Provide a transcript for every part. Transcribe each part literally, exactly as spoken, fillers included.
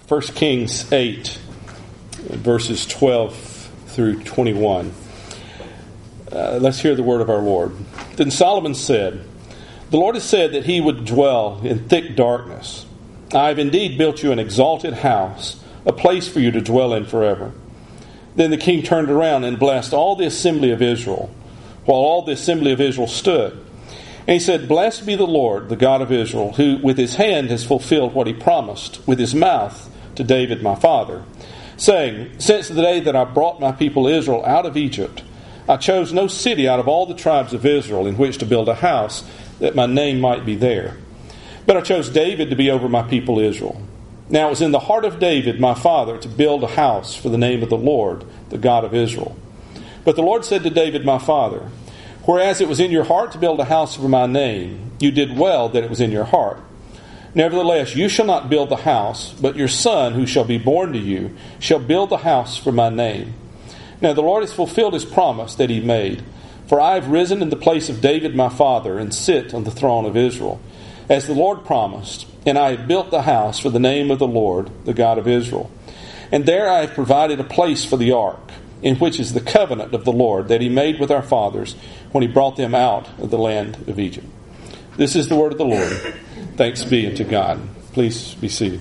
First Kings eight, verses twelve through twenty-one. Uh, let's hear the word of our Lord. Then Solomon said, "The Lord has said that he would dwell in thick darkness. I have indeed built you an exalted house, a place for you to dwell in forever." Then the king turned around and blessed all the assembly of Israel, while all the assembly of Israel stood. And he said, "Blessed be the Lord, the God of Israel, who with his hand has fulfilled what he promised with his mouth to David my father, saying, Since the day that I brought my people Israel out of Egypt, I chose no city out of all the tribes of Israel in which to build a house, that my name might be there. But I chose David to be over my people Israel. Now it was in the heart of David my father to build a house for the name of the Lord, the God of Israel. But the Lord said to David my father, Whereas it was in your heart to build a house for my name, you did well that it was in your heart. Nevertheless, you shall not build the house, but your son, who shall be born to you, shall build the house for my name. Now the Lord has fulfilled his promise that he made, for I have risen in the place of David my father, and sit on the throne of Israel, as the Lord promised, and I have built the house for the name of the Lord, the God of Israel. And there I have provided a place for the ark, in which is the covenant of the Lord that he made with our fathers when he brought them out of the land of Egypt. This is the word of the Lord. Thanks be unto God. Please be seated.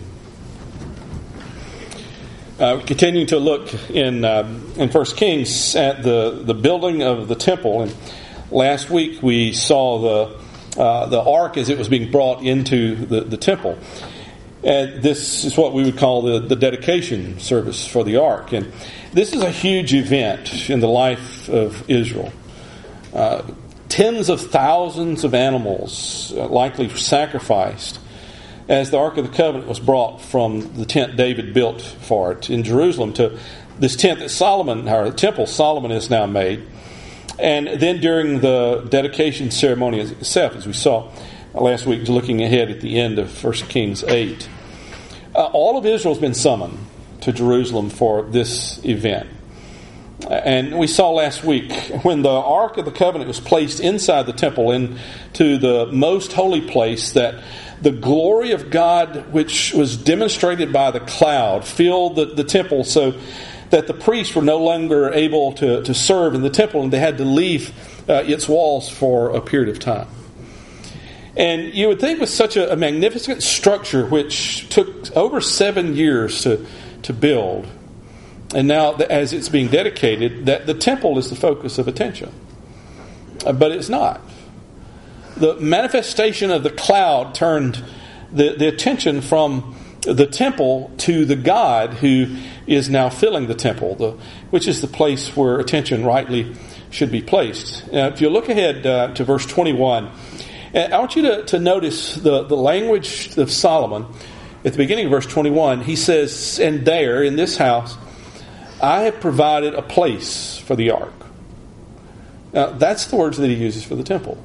Uh, continuing to look in uh, in First Kings at the, the building of the temple, and last week we saw the uh, the ark as it was being brought into the, the temple. And this is what we would call the, the dedication service for the ark. And this is a huge event in the life of Israel. Uh, tens of thousands of animals uh, likely sacrificed as the Ark of the Covenant was brought from the tent David built for it in Jerusalem to this tent that Solomon, or the temple Solomon has now made. And then during the dedication ceremony itself, as we saw last week, looking ahead at the end of First Kings eight, uh, all of Israel has been summoned to Jerusalem for this event. And we saw last week when the Ark of the Covenant was placed inside the temple into the most holy place, that the glory of God, which was demonstrated by the cloud, filled the, the temple, so that the priests were no longer able to, to serve in the temple, and they had to leave uh, its walls for a period of time. And you would think with such a, a magnificent structure, which took over seven years to, to build, and now as it's being dedicated, that the temple is the focus of attention. Uh, but it's not. The manifestation of the cloud turned the, the attention from the temple to the God who is now filling the temple, the, which is the place where attention rightly should be placed. Now, if you look ahead uh, to verse twenty-one, I want you to, to notice the, the language of Solomon. At the beginning of verse twenty-one, he says, "And there, in this house, I have provided a place for the ark." Now, that's the words that he uses for the temple.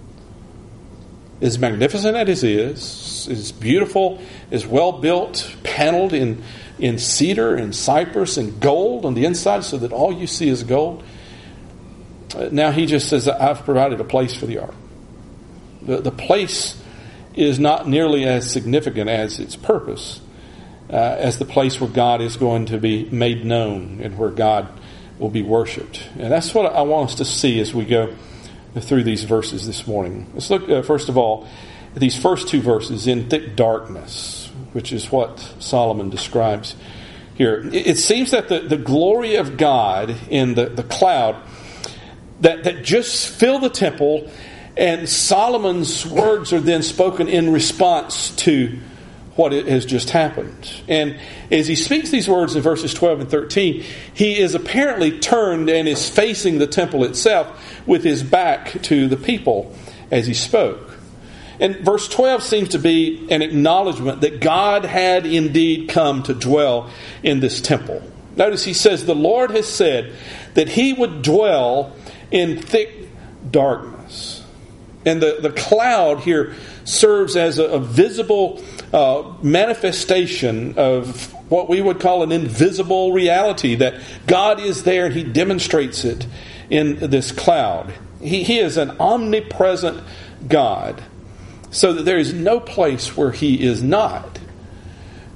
As magnificent as it is, as beautiful, as well built, paneled in, in cedar and cypress and gold on the inside, so that all you see is gold. Now he just says, I've provided a place for the ark. The, the place is not nearly as significant as its purpose, uh, as the place where God is going to be made known and where God will be worshipped. And that's what I want us to see as we go through these verses this morning. Let's look, uh, first of all, at these first two verses, in thick darkness, which is what Solomon describes here. It, it seems that the, the glory of God in the, the cloud that, that just filled the temple, and Solomon's words are then spoken in response to what has just happened. And as he speaks these words in verses twelve and thirteen, he is apparently turned and is facing the temple itself with his back to the people as he spoke. And verse twelve seems to be an acknowledgement that God had indeed come to dwell in this temple. Notice he says, the Lord has said that he would dwell in thick darkness. And the, the cloud here serves as a, a visible uh, manifestation of what we would call an invisible reality, that God is there and he demonstrates it in this cloud. He, he is an omnipresent God, so that there is no place where he is not.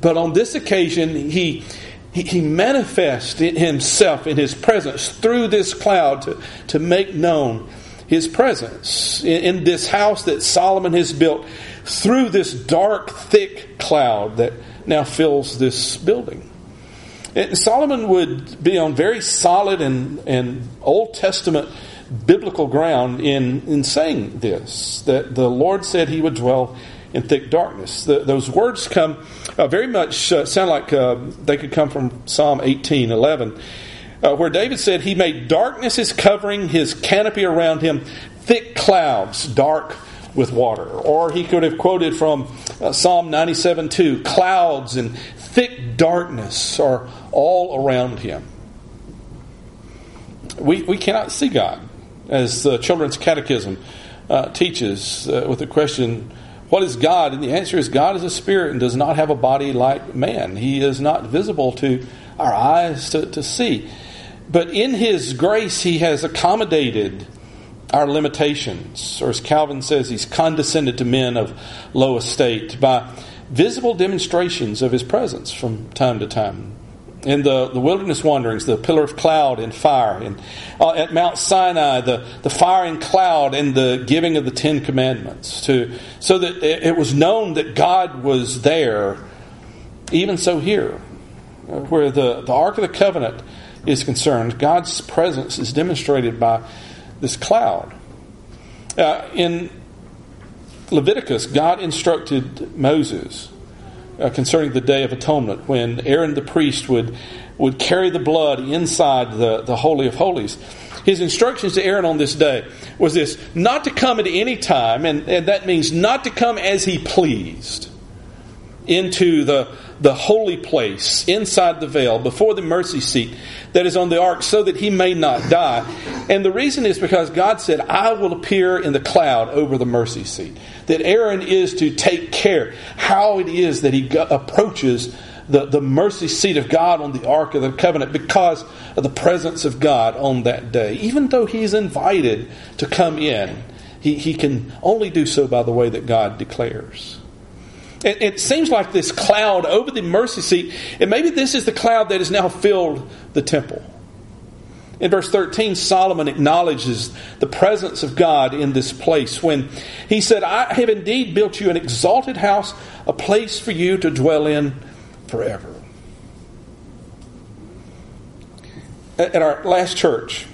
But on this occasion, he he, he manifests himself in his presence through this cloud to, to make known his presence in, in this house that Solomon has built through this dark, thick cloud that now fills this building. And Solomon would be on very solid and, and Old Testament biblical ground in, in saying this, that the Lord said he would dwell in thick darkness. The, those words come uh, very much uh, sound like uh, they could come from Psalm eighteen eleven, uh, where David said he made darkness his covering, his canopy around him, thick clouds, dark with water. Or he could have quoted from uh, Psalm ninety-seven two, clouds and thick darkness are all around him. We we cannot see God, as the Children's Catechism uh, teaches uh, with the question, what is God? And the answer is, God is a spirit and does not have a body like man. He is not visible to our eyes to, to see. But in His grace, He has accommodated our limitations. Or as Calvin says, He's condescended to men of low estate by visible demonstrations of His presence from time to time. In the, the wilderness wanderings, the pillar of cloud and fire. And uh, at Mount Sinai, the, the fire and cloud and the giving of the Ten Commandments. To, so that it was known that God was there. Even so here, where the, the Ark of the Covenant is concerned, God's presence is demonstrated by this cloud. Uh, in Leviticus, God instructed Moses Uh, concerning the Day of Atonement, when Aaron the priest would would carry the blood inside the, the Holy of Holies. His instructions to Aaron on this day was this: not to come at any time, and, and that means not to come as he pleased, into the, the holy place, inside the veil, before the mercy seat that is on the ark, so that he may not die. And the reason is because God said, I will appear in the cloud over the mercy seat. That Aaron is to take care how it is that he go- approaches the, the mercy seat of God on the Ark of the Covenant, because of the presence of God on that day. Even though he's invited to come in, he, he can only do so by the way that God declares. It, it seems like this cloud over the mercy seat, and maybe this is the cloud that has now filled the temple. In verse thirteen, Solomon acknowledges the presence of God in this place when he said, I have indeed built you an exalted house, a place for you to dwell in forever. At our last church,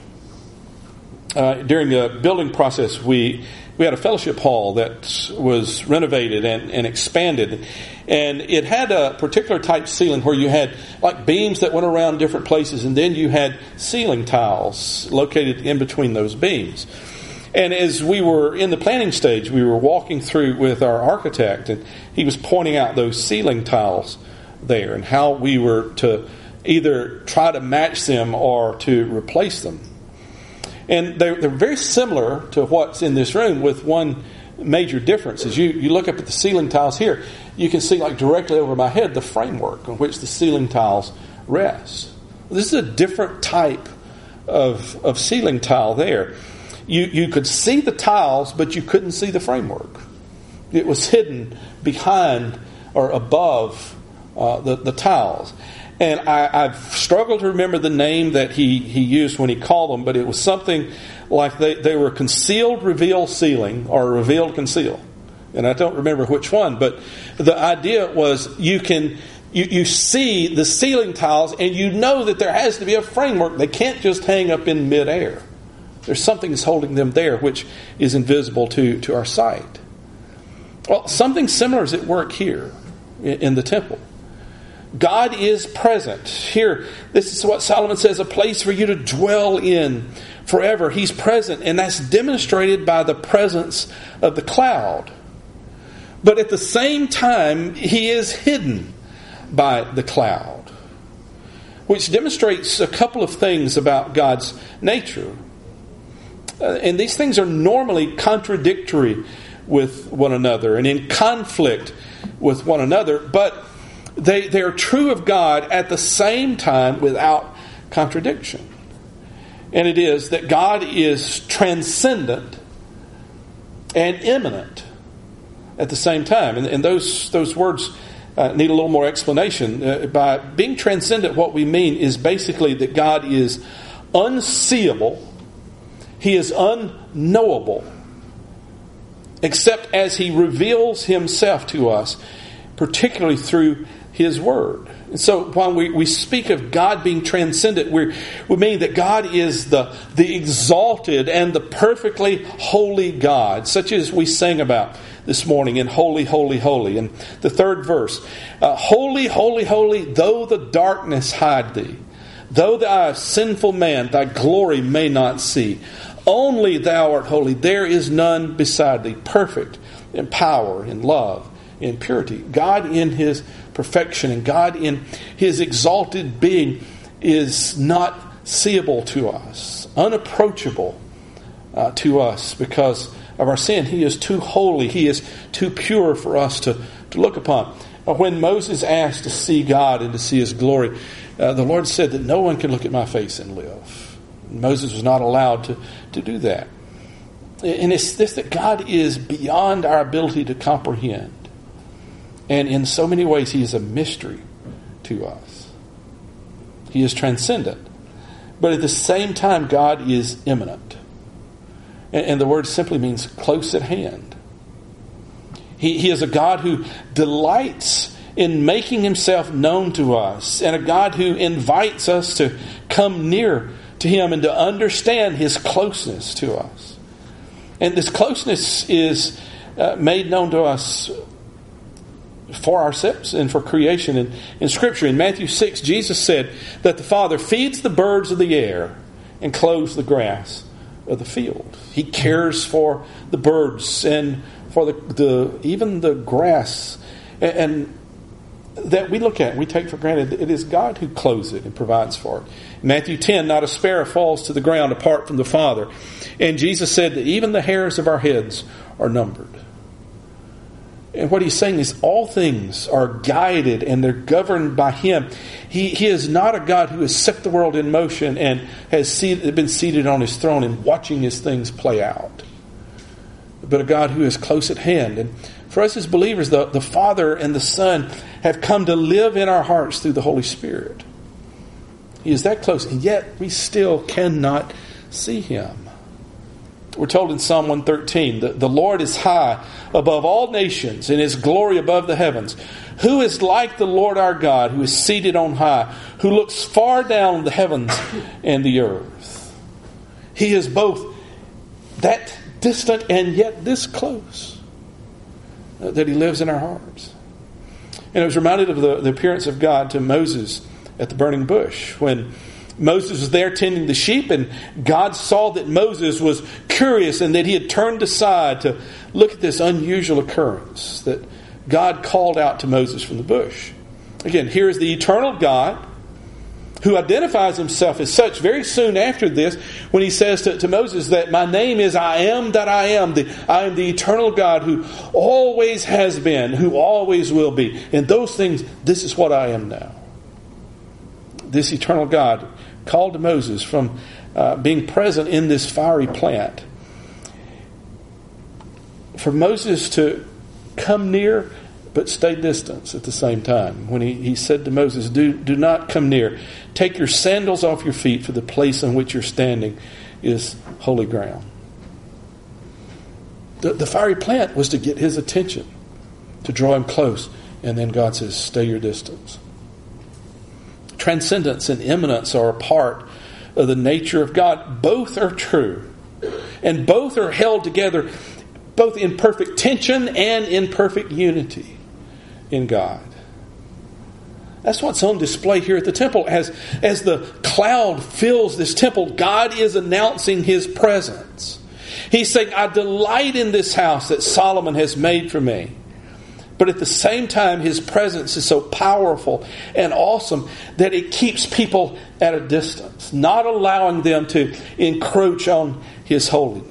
uh, during the building process, we we had a fellowship hall that was renovated and, and expanded. And it had a particular type ceiling where you had like beams that went around different places, and then you had ceiling tiles located in between those beams. And as we were in the planning stage, we were walking through with our architect, and he was pointing out those ceiling tiles there and how we were to either try to match them or to replace them. And they're, they're very similar to what's in this room, with one major difference. As you, you look up at the ceiling tiles here, you can see like directly over my head the framework on which the ceiling tiles rest. This is a different type of, of ceiling tile there. You, you could see the tiles, but you couldn't see the framework. It was hidden behind or above uh, the, the tiles. And I, I've struggled to remember the name that he, he used when he called them, but it was something like they, they were concealed reveal ceiling or revealed conceal. And I don't remember which one, but the idea was you can you, you see the ceiling tiles and you know that there has to be a framework. They can't just hang up in midair. There's something that's holding them there which is invisible to, to our sight. Well, something similar is at work here in, in the temple. God is present. Here, this is what Solomon says, a place for you to dwell in forever. He's present, and that's demonstrated by the presence of the cloud. But at the same time, He is hidden by the cloud, which demonstrates a couple of things about God's nature. Uh, and these things are normally contradictory with one another and in conflict with one another, but They, they are true of God at the same time without contradiction. And it is that God is transcendent and immanent at the same time. And, and those those words uh, need a little more explanation. Uh, by being transcendent, what we mean is basically that God is unseeable. He is unknowable, except as He reveals Himself to us, particularly through His Word. And so when we, we speak of God being transcendent, we we mean that God is the, the exalted and the perfectly holy God, such as we sang about this morning in Holy, Holy, Holy. And the third verse, uh, Holy, Holy, Holy, though the darkness hide thee, though thou art sinful man, thy glory may not see. Only thou art holy, there is none beside thee, perfect in power, in love, in purity. God in His perfection and God in His exalted being is not seeable to us, unapproachable uh, to us because of our sin. He is too holy. He is too pure for us to, to look upon. When Moses asked to see God and to see His glory, uh, the Lord said that no one can look at my face and live. Moses was not allowed to, to do that. And it's this, that God is beyond our ability to comprehend. And in so many ways, He is a mystery to us. He is transcendent. But at the same time, God is immanent. And, and the word simply means close at hand. He, he is a God who delights in making Himself known to us, and a God who invites us to come near to Him and to understand His closeness to us. And this closeness is uh, made known to us for ourselves and for creation. In, in Scripture, in Matthew six, Jesus said that the Father feeds the birds of the air and clothes the grass of the field. He cares for the birds and for the, the even the grass. And, and that we look at, we take for granted, it is God who clothes it and provides for it. In Matthew ten, not a sparrow falls to the ground apart from the Father. And Jesus said that even the hairs of our heads are numbered. And what He's saying is all things are guided and they're governed by Him. He, he is not a God who has set the world in motion and has seated, been seated on His throne and watching His things play out. But a God who is close at hand. And for us as believers, the, the Father and the Son have come to live in our hearts through the Holy Spirit. He is that close, and yet we still cannot see Him. We're told in Psalm one thirteen that the Lord is high above all nations and His glory above the heavens. Who is like the Lord our God, who is seated on high, who looks far down on the heavens and the earth? He is both that distant and yet this close, that He lives in our hearts. And I was reminded of the, the appearance of God to Moses at the burning bush when Moses was there tending the sheep, and God saw that Moses was curious and that he had turned aside to look at this unusual occurrence, that God called out to Moses from the bush. Again, here is the eternal God who identifies Himself as such very soon after this when He says to, to Moses that my name is I am that I am. The, I am the eternal God who always has been, who always will be. And those things, this is what I am now. This eternal God called to Moses from uh, being present in this fiery plant. For Moses to come near but stay distant at the same time. When he, he said to Moses, do, do not come near. Take your sandals off your feet, for the place on which you're standing is holy ground. The, the fiery plant was to get his attention, to draw him close. And then God says, stay your distance. Transcendence and immanence are a part of the nature of God. Both are true. And both are held together, both in perfect tension and in perfect unity in God. That's what's on display here at the temple. As, as the cloud fills this temple, God is announcing His presence. He's saying, I delight in this house that Solomon has made for me. But at the same time, His presence is so powerful and awesome that it keeps people at a distance, not allowing them to encroach on His holiness.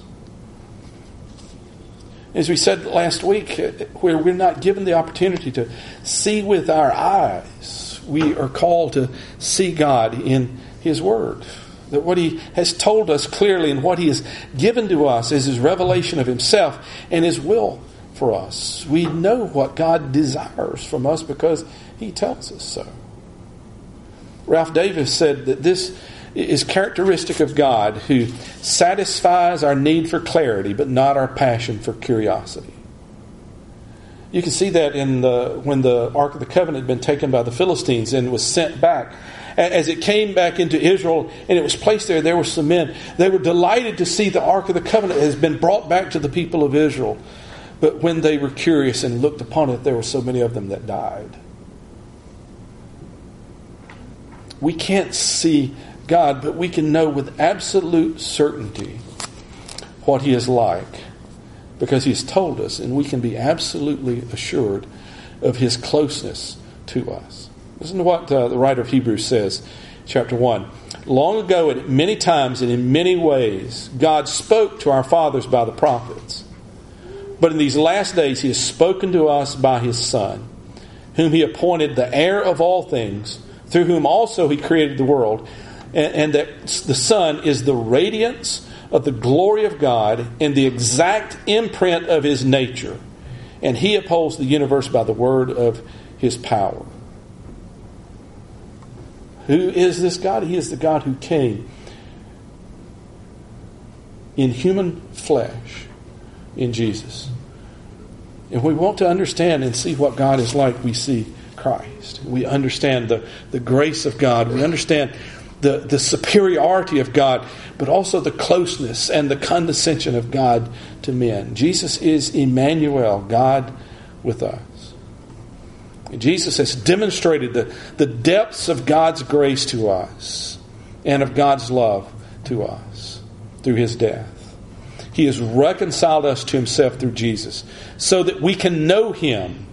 As we said last week, where we're not given the opportunity to see with our eyes, we are called to see God in His Word. That what He has told us clearly and what He has given to us is His revelation of Himself and His will for us. We know what God desires from us because He tells us so. Ralph Davis said that this is characteristic of God, who satisfies our need for clarity but not our passion for curiosity. You can see that in the when the Ark of the Covenant had been taken by the Philistines and was sent back. As it came back into Israel and it was placed there, there were some men. They were delighted to see the Ark of the Covenant has been brought back to the people of Israel. But when they were curious and looked upon it, there were so many of them that died. We can't see God, but we can know with absolute certainty what He is like, because He's told us, and we can be absolutely assured of His closeness to us. Listen to what uh, the writer of Hebrews says, chapter one. Long ago, and many times and in many ways, God spoke to our fathers by the prophets. But in these last days, He has spoken to us by His Son, whom He appointed the heir of all things, through whom also He created the world, and, and that the Son is the radiance of the glory of God and the exact imprint of His nature. And He upholds the universe by the word of His power. Who is this God? He is the God who came in human flesh in Jesus. And we want to understand and see what God is like. We see Christ. We understand the, the grace of God. We understand the, the superiority of God, but also the closeness and the condescension of God to men. Jesus is Emmanuel, God with us. Jesus has demonstrated the, the depths of God's grace to us and of God's love to us through His death. He has reconciled us to Himself through Jesus so that we can know Him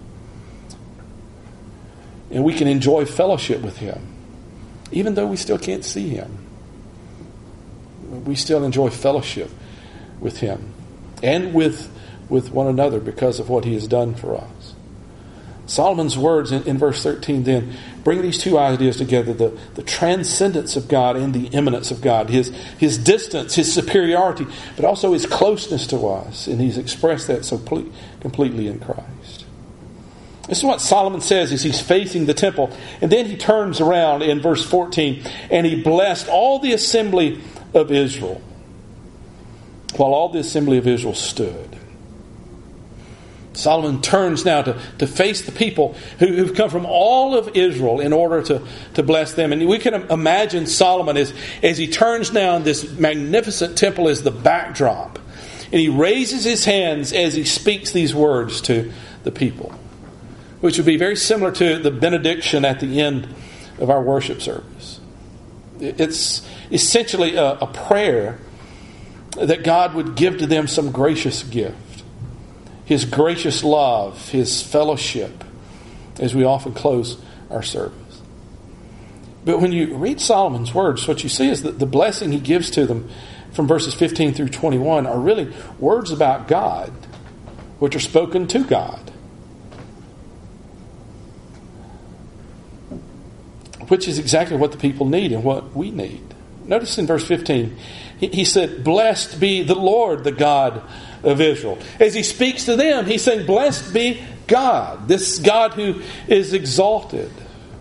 and we can enjoy fellowship with Him, even though we still can't see Him. We still enjoy fellowship with Him and with, with one another because of what He has done for us. Solomon's words in, in verse thirteen then bring these two ideas together, the, the transcendence of God and the immanence of God, his, his distance, His superiority, but also His closeness to us. And He's expressed that so ple- completely in Christ. This is what Solomon says as he's facing the temple. And then he turns around in verse fourteen and he blessed all the assembly of Israel while all the assembly of Israel stood. Solomon turns now to, to face the people who, who've come from all of Israel in order to, to bless them. And we can imagine Solomon as, as he turns now in this magnificent temple as the backdrop. And he raises his hands as he speaks these words to the people, which would be very similar to the benediction at the end of our worship service. It's essentially a, a prayer that God would give to them some gracious gift. His gracious love, His fellowship, as we often close our service. But when you read Solomon's words, what you see is that the blessing he gives to them from verses fifteen through twenty-one are really words about God, which are spoken to God. Which is exactly what the people need and what we need. Notice in verse fifteen, he, he said, "Blessed be the Lord, the God of Israel." As he speaks to them, he's saying, blessed be God, this God who is exalted.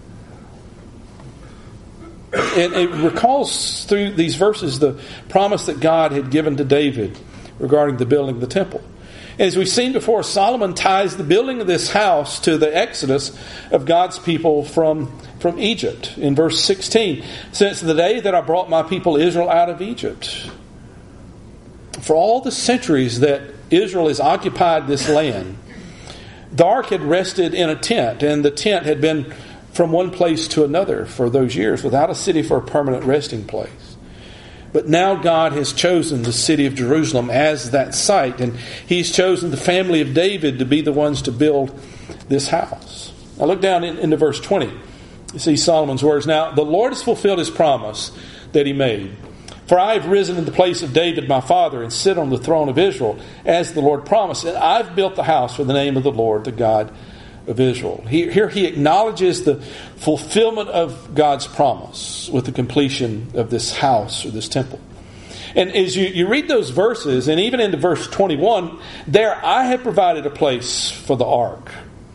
And it recalls through these verses the promise that God had given to David regarding the building of the temple. As we've seen before, Solomon ties the building of this house to the exodus of God's people from, from Egypt. In verse sixteen, since the day that I brought my people Israel out of Egypt. For all the centuries that Israel has occupied this land, the ark had rested in a tent, and the tent had been from one place to another for those years without a city for a permanent resting place. But now God has chosen the city of Jerusalem as that site, and He's chosen the family of David to be the ones to build this house. Now look down in, into verse twenty. You see Solomon's words. Now the Lord has fulfilled His promise that He made. For I have risen in the place of David my father and sit on the throne of Israel, as the Lord promised. And I've built the house for the name of the Lord, the God of Israel. Here he acknowledges the fulfillment of God's promise with the completion of this house or this temple. And as you, you read those verses, and even into verse twenty-one, there I have provided a place for the ark.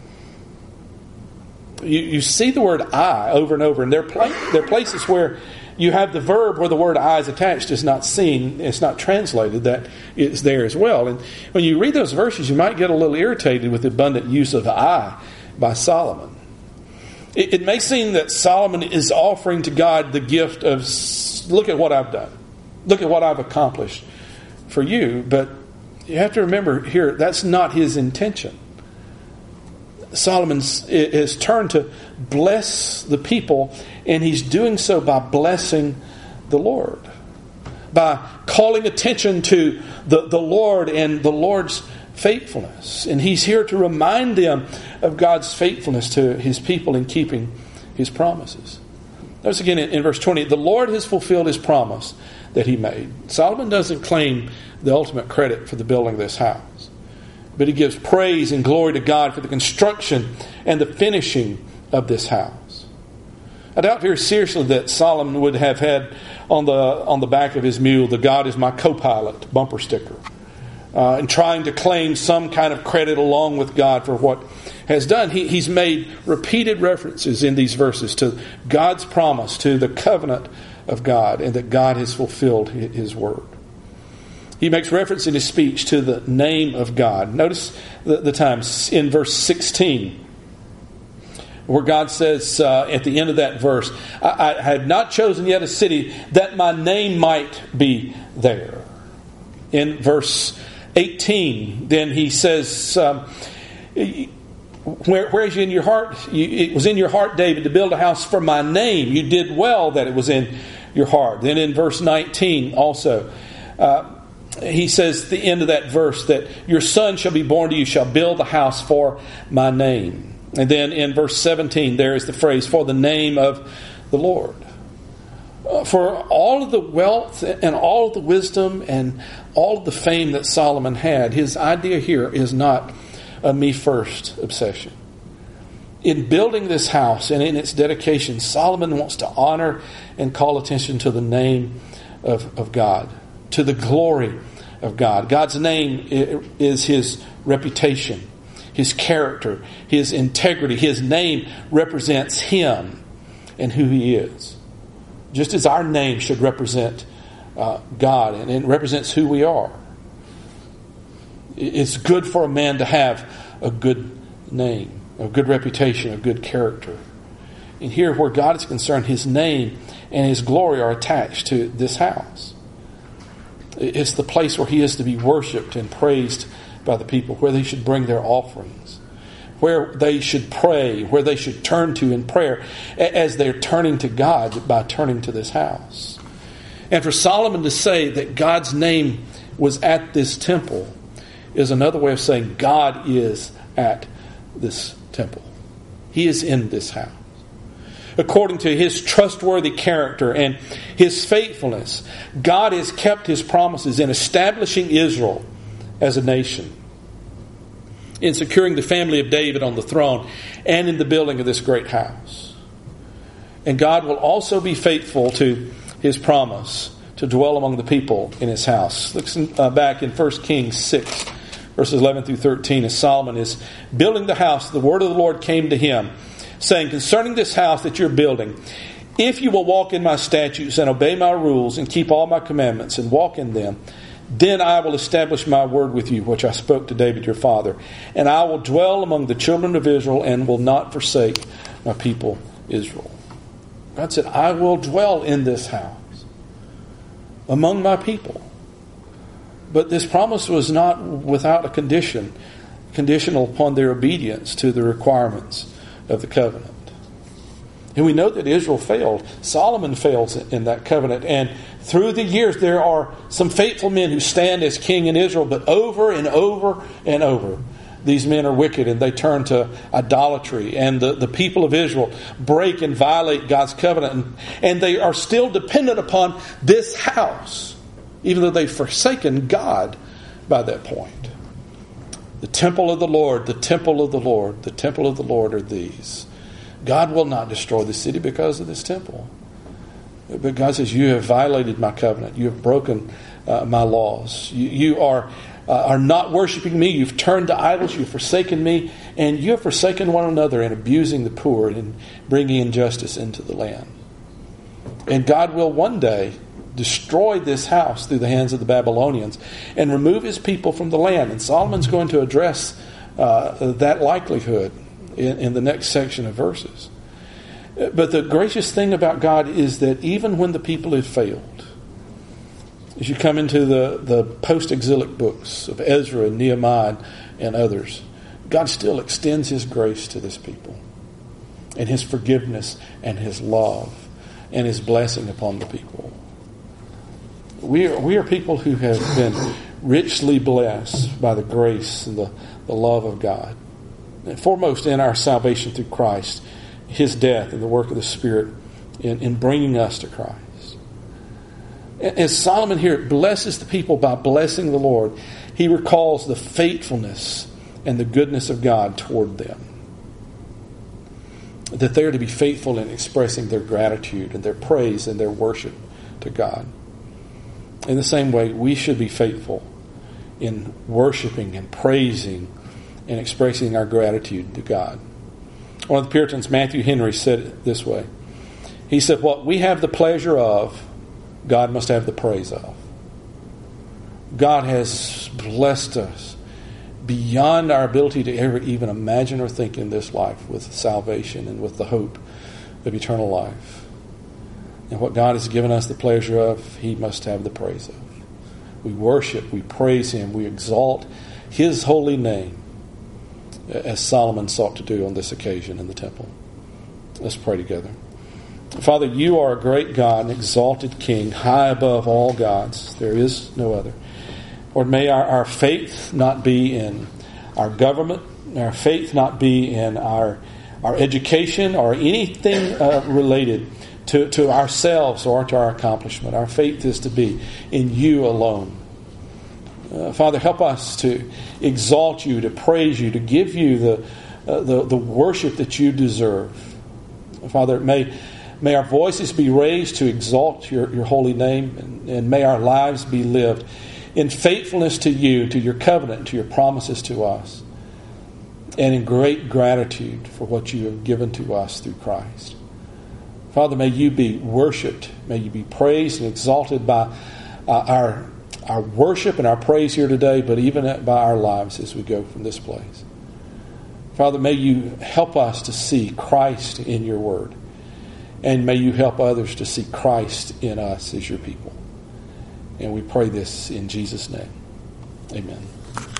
You, you see the word I over and over, and there, pla- there are places where you have the verb where the word I is attached is not seen, it's not translated, that is there as well. And when you read those verses, you might get a little irritated with the abundant use of I by Solomon. It, it may seem that Solomon is offering to God the gift of, look at what I've done. Look at what I've accomplished for you. But you have to remember here, that's not his intention. Solomon has turned to bless the people, and he's doing so by blessing the Lord, by calling attention to the, the Lord and the Lord's faithfulness. And he's here to remind them of God's faithfulness to his people in keeping his promises. Notice again in, in verse twenty, the Lord has fulfilled his promise that he made. Solomon doesn't claim the ultimate credit for the building of this house, but he gives praise and glory to God for the construction and the finishing of this house. I doubt very seriously that Solomon would have had on the on the back of his mule, the God is my co-pilot bumper sticker, uh, and trying to claim some kind of credit along with God for what has done. He, he's made repeated references in these verses to God's promise, to the covenant of God, and that God has fulfilled his word. He makes reference in his speech to the name of God. Notice the, the times in verse sixteen, where God says uh, at the end of that verse, I, I have not chosen yet a city that my name might be there. In verse eighteen, then he says, um, Where, whereas in your heart, you, it was in your heart, David, to build a house for my name. You did well that it was in your heart. Then in verse nineteen also, uh, he says at the end of that verse that your son shall be born to you, shall build the house for my name. And then in verse seventeen, there is the phrase, for the name of the Lord. Uh, for all of the wealth and all of the wisdom and all of the fame that Solomon had, his idea here is not a me first obsession. In building this house and in its dedication, Solomon wants to honor and call attention to the name of, of God, to the glory of God. God's name is his reputation, his character, his integrity. His name represents him and who he is. Just as our name should represent uh, God, and it represents who we are. It's good for a man to have a good name, a good reputation, a good character. And here, where God is concerned, his name and his glory are attached to this house. It's the place where he is to be worshipped and praised by the people, where they should bring their offerings, where they should pray, where they should turn to in prayer as they're turning to God by turning to this house. And for Solomon to say that God's name was at this temple is another way of saying God is at this temple. He is in this house. According to his trustworthy character and his faithfulness, God has kept his promises in establishing Israel as a nation, in securing the family of David on the throne, and in the building of this great house. And God will also be faithful to his promise to dwell among the people in his house. Look uh, back in First Kings six, verses eleven through thirteen, as Solomon is building the house, the word of the Lord came to him, saying, concerning this house that you're building, if you will walk in my statutes and obey my rules and keep all my commandments and walk in them, then I will establish my word with you, which I spoke to David your father, and I will dwell among the children of Israel and will not forsake my people Israel. God said, I will dwell in this house among my people. But this promise was not without a condition, conditional upon their obedience to the requirements of the covenant. And we know that Israel failed. Solomon fails in that covenant. And through the years, there are some faithful men who stand as king in Israel, but over and over and over, these men are wicked and they turn to idolatry. And the, the people of Israel break and violate God's covenant. And, and they are still dependent upon this house, even though they've forsaken God by that point. The temple of the Lord, the temple of the Lord, the temple of the Lord are these. God will not destroy the city because of this temple. But God says, you have violated my covenant. You have broken uh, my laws. You, you are uh, are not worshiping me. You've turned to idols. You've forsaken me. And you have forsaken one another in abusing the poor and bringing injustice into the land. And God will one day destroy this house through the hands of the Babylonians and remove his people from the land. And Solomon's going to address uh, that likelihood in, in the next section of verses. But the gracious thing about God is that even when the people have failed, as you come into the, the post-exilic books of Ezra and Nehemiah and others, God still extends his grace to this people and his forgiveness and his love and his blessing upon the people. We are, we are people who have been richly blessed by the grace and the, the love of God. And foremost in our salvation through Christ, his death and the work of the Spirit in, in bringing us to Christ. As Solomon here blesses the people by blessing the Lord, he recalls the faithfulness and the goodness of God toward them. That they are to be faithful in expressing their gratitude and their praise and their worship to God. In the same way, we should be faithful in worshiping and praising and expressing our gratitude to God. One of the Puritans, Matthew Henry, said it this way. He said, what we have the pleasure of, God must have the praise of. God has blessed us beyond our ability to ever even imagine or think in this life with salvation and with the hope of eternal life. And what God has given us the pleasure of, he must have the praise of. We worship, we praise him, we exalt his holy name, as Solomon sought to do on this occasion in the temple. Let's pray together. Father, you are a great God, an exalted King, high above all gods. There is no other. Lord, may our, our faith not be in our government, our faith not be in our, our education or anything uh, related to, to ourselves or to our accomplishment. Our faith is to be in you alone. Uh, Father, help us to exalt you, to praise you, to give you the, uh, the, the worship that you deserve. Father, may, may our voices be raised to exalt your, your holy name, and, and may our lives be lived in faithfulness to you, to your covenant, to your promises to us, and in great gratitude for what you have given to us through Christ. Father, may you be worshipped, may you be praised and exalted by uh, our our worship and our praise here today, but even by our lives as we go from this place. Father, may you help us to see Christ in your word, and may you help others to see Christ in us as your people. And we pray this in Jesus' name. Amen.